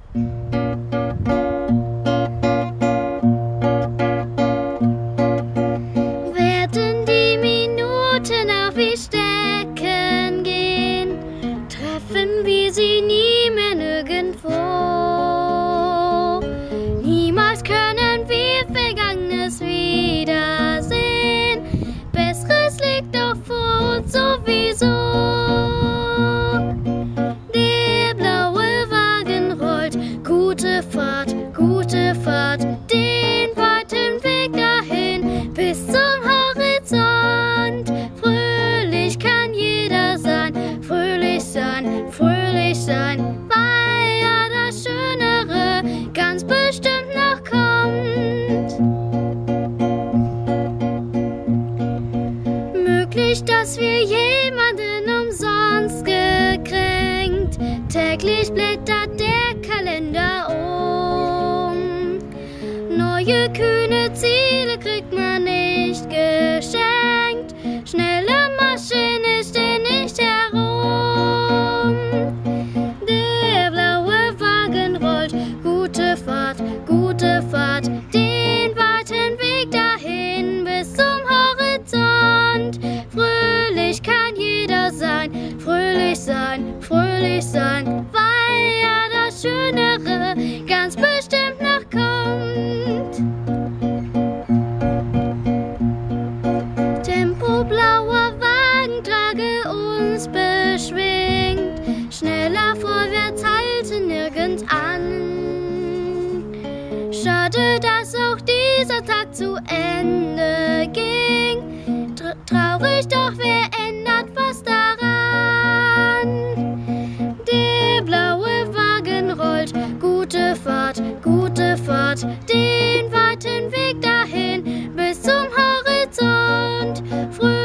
Werden die Minuten auch wie stecken gehen, treffen wir sie nie mehr nirgendwo. Niemals können wir Vergangenes wiedersehen, Besseres liegt doch vor uns sowieso. Der blaue Wagen rollt, gute Fahrt, den weiten Weg dahin bis zum Horizont. Fröhlich kann jeder sein, fröhlich sein, weil ja das Schönere ganz bestimmt noch kommt. Möglich, dass wir jemanden umsonst gekränkt, täglich blättert der Kalender um. Neue kühne Ziele kriegt man nicht geschenkt, schnelle Maschine steht nicht herum. Der blaue Wagen rollt, gute Fahrt, den weiten Weg dahin bis zum Horizont. Fröhlich kann jeder sein, weil ja das Schönere ganz bestimmt noch kommt. Tempo, blauer Wagen, trage uns beschwingt, schneller vorwärts, halte nirgends an. Schade, dass auch dieser Tag zu Ende ging, traurig, doch wer ändert was daran? Der blaue Wagen rollt, gute Fahrt, den weiten Weg dahin bis zum Horizont.